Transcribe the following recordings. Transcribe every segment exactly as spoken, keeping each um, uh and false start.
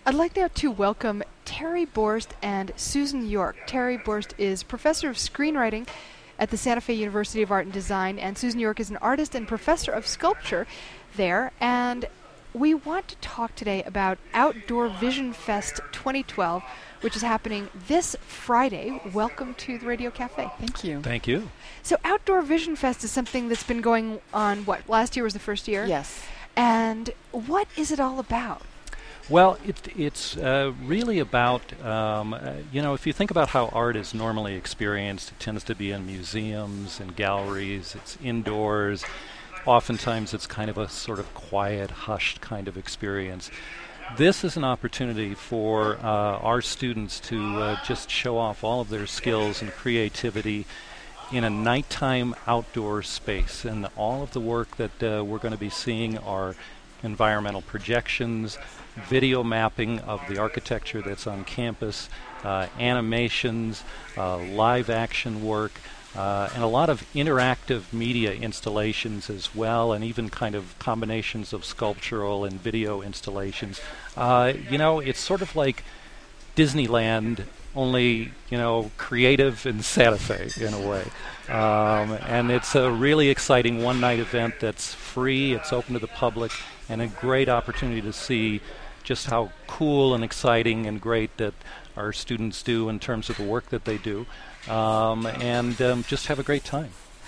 I'd like now to welcome Terry Borst and Susan York. Terry Borst is professor of screenwriting at the Santa Fe University of Art and Design, and Susan York is an artist and professor of sculpture there. And we want to talk today about Outdoor Vision Fest twenty twelve, which is happening this Friday. Welcome to the Radio Cafe. Thank you. Thank you. So Outdoor Vision Fest is something that's been going on, what, last year was the first year? Yes. And what is it all about? Well, it, it's uh, really about, um, uh, you know, if you think about how art is normally experienced, it tends to be in museums and galleries, it's indoors. Oftentimes it's kind of a sort of quiet, hushed kind of experience. This is an opportunity for uh, our students to uh, just show off all of their skills and creativity in a nighttime outdoor space. And all of the work that uh, we're going to be seeing are environmental projections, video mapping of the architecture that's on campus, uh, animations, uh, live action work, uh, and a lot of interactive media installations as well, and even kind of combinations of sculptural and video installations. Uh, you know, it's sort of like Disneyland, only, you know, creative in Santa Fe in a way. Um, and it's a really exciting one-night event that's free, it's open to the public, and a great opportunity to see just how cool and exciting and great that our students do in terms of the work that they do, um, and um, just have a great time.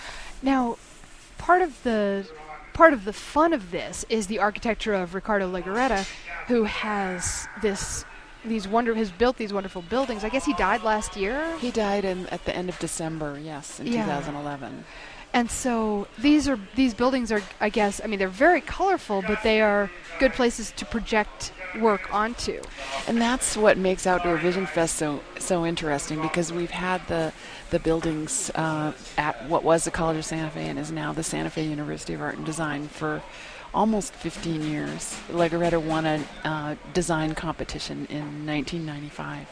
Now, part of the part of the fun of this is the architecture of Ricardo Legarreta, who has this these wonder has built these wonderful buildings. I guess he died last year. He died in, at the end of December, yes, in Yeah. two thousand eleven. And so these are these buildings are, I guess, I mean, they're very colorful, but they are good places to project work onto. And that's what makes Outdoor Vision Fest so so interesting, because we've had the the buildings uh, at what was the College of Santa Fe and is now the Santa Fe University of Art and Design for almost fifteen years. Legarreta won a uh, design competition in nineteen ninety-five.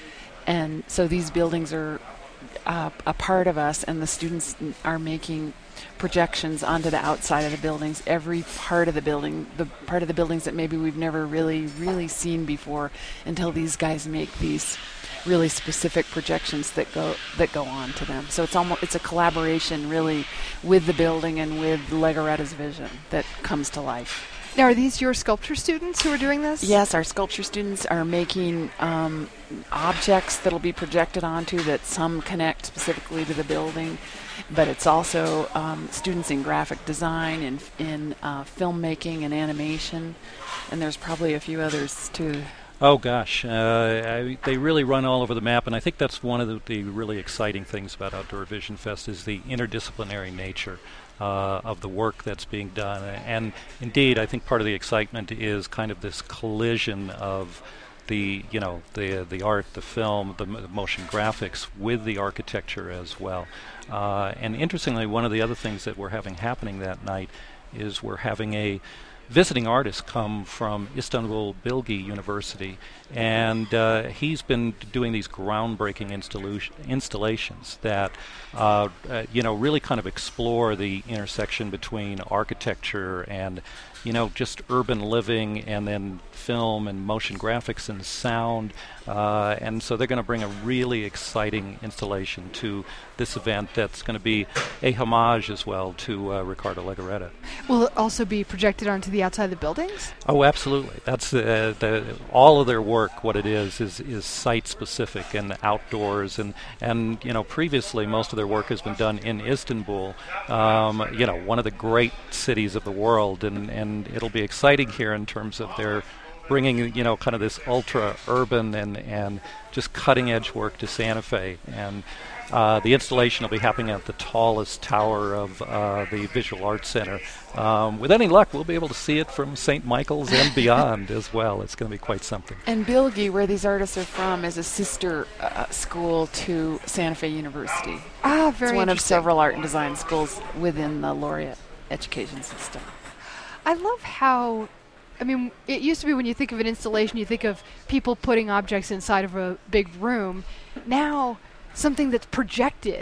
And so these buildings are uh, a part of us, and the students n- are making projections onto the outside of the buildings, every part of the building, the part of the buildings that maybe we've never really, really seen before, until these guys make these really specific projections that go that go on to them. So it's almost it's a collaboration really with the building and with Legarreta's vision that comes to life. Now, are these your sculpture students who are doing this? Yes, our sculpture students are making um, objects that'll be projected onto, that some connect specifically to the building, but it's also um, students in graphic design and in uh, filmmaking and animation, and there's probably a few others too. Oh gosh, uh, I, they really run all over the map, and I think that's one of the, the really exciting things about Outdoor Vision Fest is the interdisciplinary nature uh, of the work that's being done. And indeed, I think part of the excitement is kind of this collision of the, you know, the the art, the film, the, m- the motion graphics with the architecture as well. Uh, and interestingly, one of the other things that we're having happening that night is we're having a visiting artist come from Istanbul Bilgi University, and uh, he's been doing these groundbreaking installation, installations that uh, uh, you know really kind of explore the intersection between architecture and you know just urban living, and then film and motion graphics and sound, uh, and so they're going to bring a really exciting installation to this event that's going to be a homage as well to uh, Ricardo Legarreta. Will it also be projected onto the outside of the buildings? Oh, absolutely. That's uh, the all of their work. What it is is is site specific and outdoors, and and you know previously most of their work has been done in Istanbul, um, you know one of the great cities of the world, and and it'll be exciting here in terms of their bringing you know kind of this ultra urban and and just cutting edge work to Santa Fe. And Uh, the installation will be happening at the tallest tower of uh, the Visual Arts Center. Um, with any luck, we'll be able to see it from Saint Michael's and beyond as well. It's going to be quite something. And Bilgi, where these artists are from, is a sister uh, school to Santa Fe University. Ah, very It's one of interesting. several art and design schools within the Laureate education system. I love how, I mean, it used to be when you think of an installation, you think of people putting objects inside of a big room. Now, something that's projected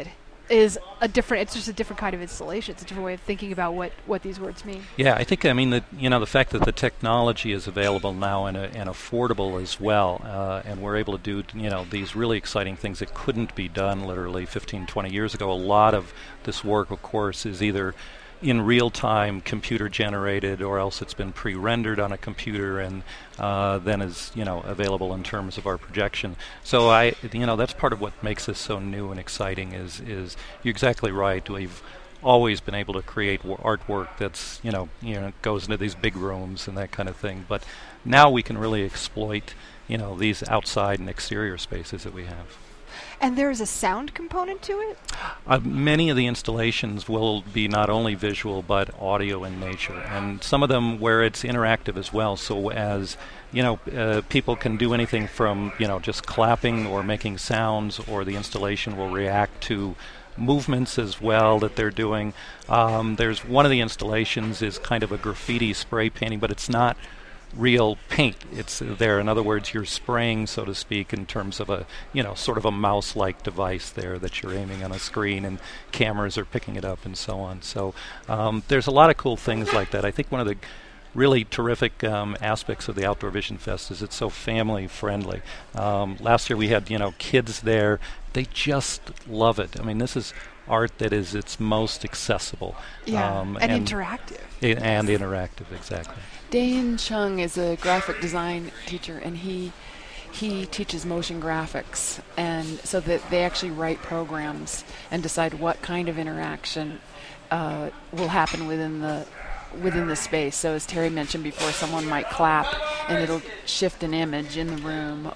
is a different, it's just a different kind of installation. It's a different way of thinking about what, what these words mean. Yeah, I think, I mean, the, you know, the fact that the technology is available now and, uh, and affordable as well, uh, and we're able to do, you know, these really exciting things that couldn't be done literally fifteen, twenty years ago. A lot of this work, of course, is either in real time computer generated, or else it's been pre-rendered on a computer and uh, then is, you know, available in terms of our projection. So I, you know, that's part of what makes this so new and exciting. Is is you're exactly right. We've always been able to create w- artwork that's, you know, you know, goes into these big rooms and that kind of thing. But now we can really exploit, you know, these outside and exterior spaces that we have. And there is a sound component to it? Uh, many of the installations will be not only visual but audio in nature, and some of them where it's interactive as well. So as you know, uh, people can do anything from, you know, just clapping or making sounds, or the installation will react to movements as well that they're doing. Um, there's one of the installations is kind of a graffiti spray painting, but it's not real paint. It's uh, there. In other words, you're spraying, so to speak, in terms of a, you know, sort of a mouse-like device there that you're aiming on a screen, and cameras are picking it up and so on. So um, there's a lot of cool things like that. I think one of the really terrific um, aspects of the Outdoor Vision Fest is it's so family friendly. Um, last year we had, you know, kids there. They just love it. I mean, this is art that is its most accessible. Yeah, um, and, and interactive. I- and interactive, exactly. Dayan Chung is a graphic design teacher, and he he teaches motion graphics, and so that they actually write programs and decide what kind of interaction uh, will happen within the within the space. So as Terry mentioned before, someone might clap and it'll shift an image in the room,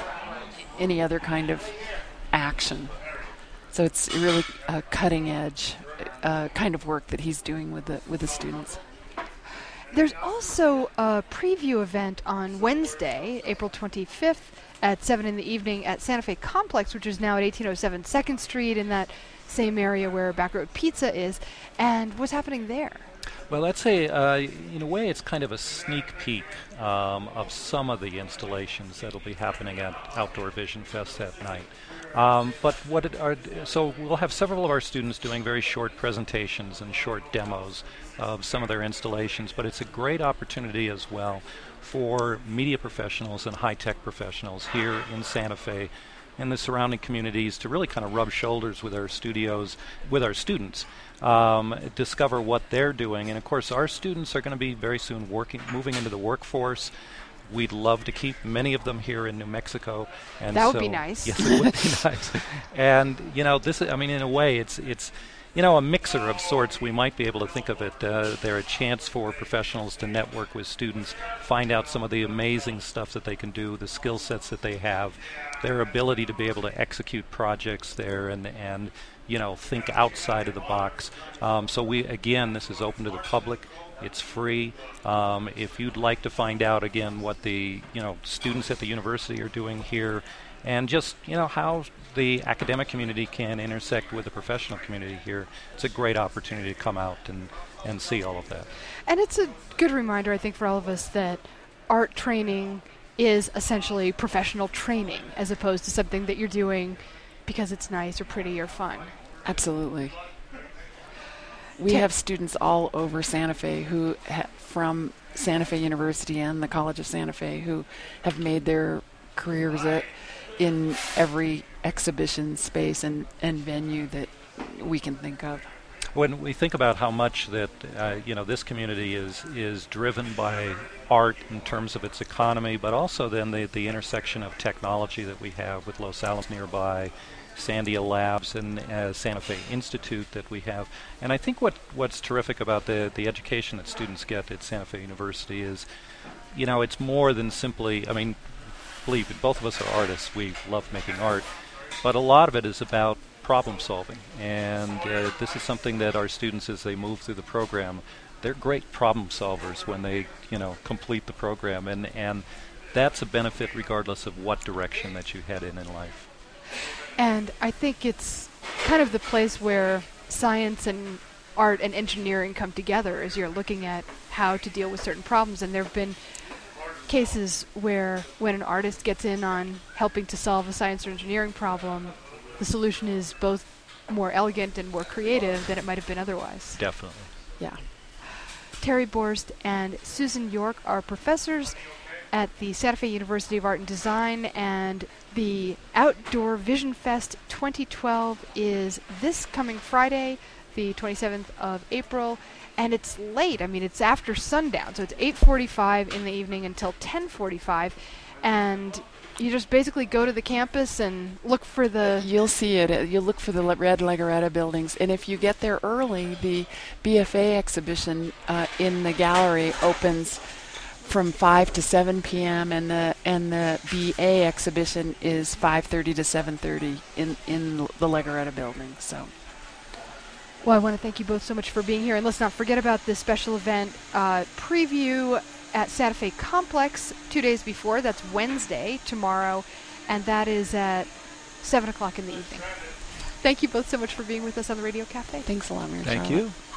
any other kind of action. So it's really a cutting edge uh, kind of work that he's doing with the with the students. There's also a preview event on Wednesday, April twenty-fifth at seven in the evening at Santa Fe Complex, which is now at eighteen oh seven second Street in that same area where Back Road Pizza is. And what's happening there? Well, let's say, uh, in a way, it's kind of a sneak peek um, of some of the installations that'll be happening at Outdoor Vision Fest that night. Um, but what it are, so we'll have several of our students doing very short presentations and short demos of some of their installations, but it's a great opportunity as well for media professionals and high-tech professionals here in Santa Fe and the surrounding communities to really kind of rub shoulders with our studios, with our students, um, discover what they're doing. And of course, our students are going to be very soon working, moving into the workforce. We'd love to keep many of them here in New Mexico. And that would so be nice. Yes, it would be nice. And, you know, this, I mean, in a way, it's, it's, you know, a mixer of sorts. We might be able to think of it. Uh, they're a chance for professionals to network with students, find out some of the amazing stuff that they can do, the skill sets that they have, their ability to be able to execute projects there and, and you know, think outside of the box. Um, so we, again, this is open to the public. It's free. Um, if you'd like to find out, again, what the, you know, students at the university are doing here, and just, you know, how the academic community can intersect with the professional community here, it's a great opportunity to come out and, and see all of that. And it's a good reminder, I think, for all of us that art training is essentially professional training as opposed to something that you're doing because it's nice or pretty or fun. Absolutely. We have students all over Santa Fe who, ha- from Santa Fe University and the College of Santa Fe, who have made their careers at, in every exhibition space and, and venue that we can think of. When we think about how much that uh, you know, this community is is driven by art in terms of its economy, but also then the the intersection of technology that we have with Los Alamos nearby, Sandia Labs and uh, Santa Fe Institute that we have. And I think what what's terrific about the the education that students get at Santa Fe University is, you know, it's more than simply, I mean, believe it, both of us are artists. We love making art, but a lot of it is about problem solving. And uh, this is something that our students, as they move through the program, they're great problem solvers when they, you know, complete the program. And, and that's a benefit regardless of what direction that you head in in life. And I think it's kind of the place where science and art and engineering come together as you're looking at how to deal with certain problems. And there have been cases where when an artist gets in on helping to solve a science or engineering problem, the solution is both more elegant and more creative than it might have been otherwise. Definitely. Yeah. Terry Borst and Susan York are professors at the Santa Fe University of Art and Design, and the Outdoor Vision Fest twenty twelve is this coming Friday, the twenty-seventh of April, and it's late. I mean, it's after sundown, so it's eight forty-five in the evening until ten forty-five, and you just basically go to the campus and look for the... You'll see it. Uh, You'll look for the le- red Legaretta buildings. And if you get there early, the B F A exhibition uh, in the gallery opens from five to seven p.m. and the and the B A exhibition is five thirty to seven thirty in, in the Legaretta building. So, Well, I want to thank you both so much for being here. And let's not forget about this special event uh, preview at Santa Fe Complex two days before. That's Wednesday, tomorrow, and that is at seven o'clock in the evening. Thank you both so much for being with us on the Radio Cafe. thanks a lot, Mary Thank Charlotte. you.